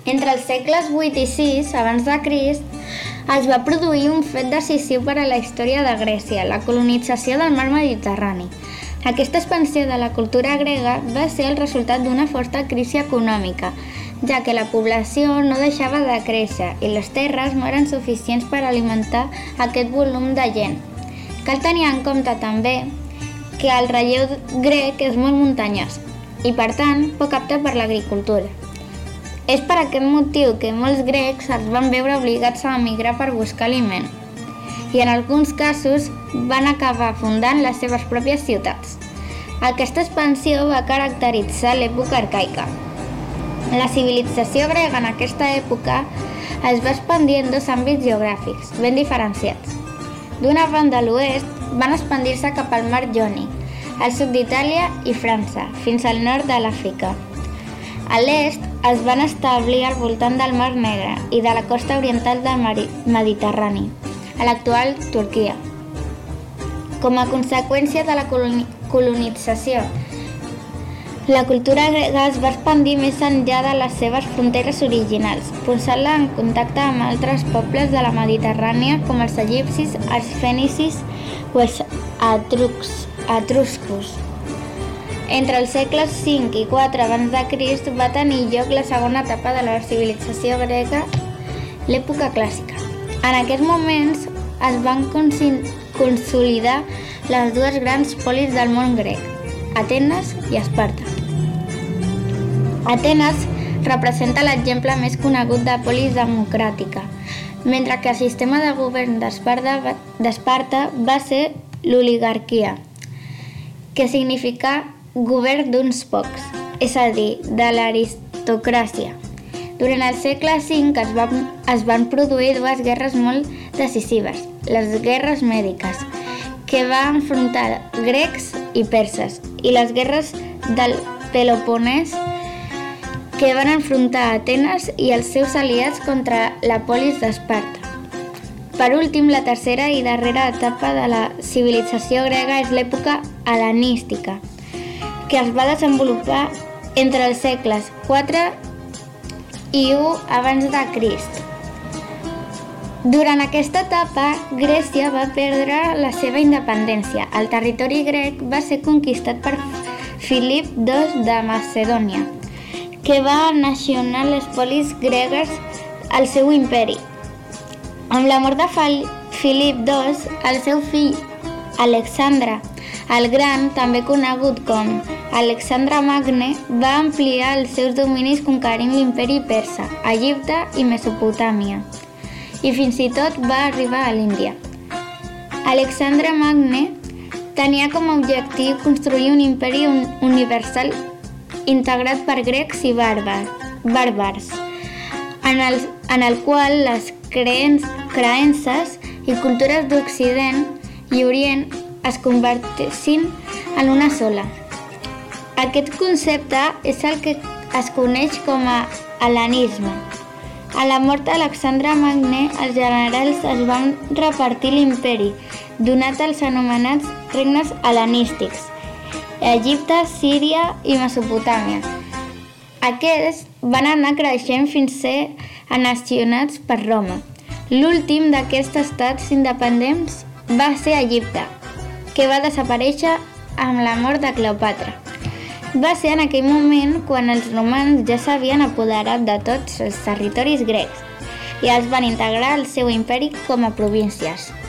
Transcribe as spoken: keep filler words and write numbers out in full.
Entre els segles vuit i sis abans de Crist es va produir un fet decisiu per a la història de Grècia, la colonització del mar Mediterrani. Aquesta expansió de la cultura grega va ser el resultat d'una forta crisi econòmica, ja que la població no deixava de créixer i les terres no eren suficients per alimentar aquest volum de gent. Cal tenir en compte també que el relleu grec és molt muntanyós i, per tant, poc apte per l'agricultura. És per aquest motiu que molts grecs es van veure obligats a emigrar per buscar aliment i en alguns casos van acabar fundant les seves pròpies ciutats. Aquesta expansió va caracteritzar l'època arcaica. La civilització grega en aquesta època es va expandir en dos àmbits geogràfics ben diferenciats. D'una banda, a l'oest, van expandir-se cap al mar Jònic, al sud d'Itàlia i França, fins al nord de l'Àfrica. A l'est es van establir al voltant del Mar Negre i de la costa oriental del Mediterrani, a l'actual Turquia. Com a conseqüència de la colonització, la cultura grega es va expandir més enllà de les seves fronteres originals, posant-la en contacte amb altres pobles de la Mediterrània com els egipcis, els fenicis o els etruscos. Entre els segles cinc i quatre abans de Crist va tenir lloc la segona etapa de la civilització grega, l'època clàssica. En aquests moments es van consolidar les dues grans polis del món grec, Atenes i Esparta. Atenes representa l'exemple més conegut de polis democràtica, mentre que el sistema de govern d'Esparta va ser l'oligarquia, que significa govern d'uns pocs, és a dir, de l'aristocràcia. Durant el segle cinc es, va, es van produir dues guerres molt decisives, les guerres mèdiques, que van enfrontar grecs i perses, i les guerres del Peloponès, que van enfrontar Atenes i els seus aliats contra la polis d'Esparta. Per últim, la tercera i darrera etapa de la civilització grega és l'època hel·lenística, que es va desenvolupar entre els segles quatre i u abans de Crist. Durant aquesta etapa, Grècia va perdre la seva independència. El territori grec va ser conquistat per Filip dos de Macedònia, que va annexionar les polis gregues al seu imperi. Amb la mort de Filip dos, el seu fill Alexandre el Gran, també conegut com Alexandre Magne, va ampliar els seus dominis conquerint l'imperi persa, Egipte i Mesopotàmia, i fins i tot va arribar a l'Índia. Alexandre Magne tenia com a objectiu construir un imperi universal integrat per grecs i bàrbars, en el, en el qual les creences i cultures d'Occident i Orient es convertissin en una sola. Aquest concepte és el que es coneix com a hel·lenisme. A la mort d'Alexandre Magne, els generals es van repartir l'imperi, donat als anomenats regnes hel·lenístics, Egipte, Síria i Mesopotàmia. Aquests van anar creixent fins a ser annexionats per Roma. L'últim d'aquests estats independents va ser Egipte, que va desaparèixer amb la mort de Cleòpatra. Va ser en aquell moment quan els romans ja s'havien apoderat de tots els territoris grecs i els van integrar al seu imperi com a províncies.